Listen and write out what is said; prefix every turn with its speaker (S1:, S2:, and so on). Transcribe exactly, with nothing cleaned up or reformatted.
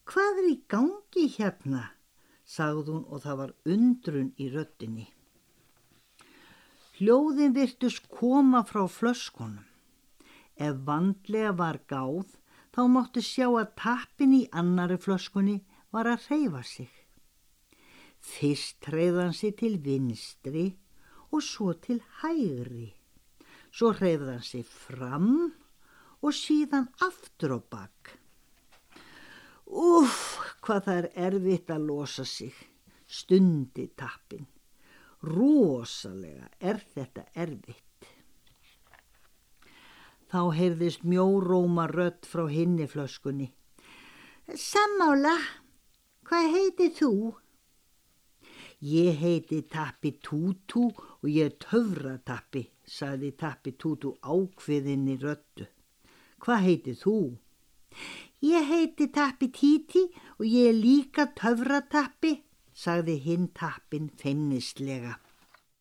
S1: Hvað er í gangi hérna? Sagði hún og það var undrun í röddinni. Hljóðin virtust koma frá flöskunum. Ef vandlega var gáð, þá mátti sjá að tappin í annari flöskunni var að hreyfa sig. Fyrst hreyfði hann sig til vinstri og svo til hægri. Svo hreyfði hann sig fram og síðan aftur á bak. Úff, hvað það er erfitt að losa sig, stundi tappin. Rosalega er þetta erfitt. Þá heyrðist mjóróma rödd frá hinni flöskunni. Sammála, hvað heitir þú? Ég heiti Tappi Tútú og ég er töfratappi, sagði Tappi Tútú ákveðinni röddu. Hvað heitir þú? Ég heiti Tappi Títi og ég er líka töfratappi, sagði hinn tappin feimnislega.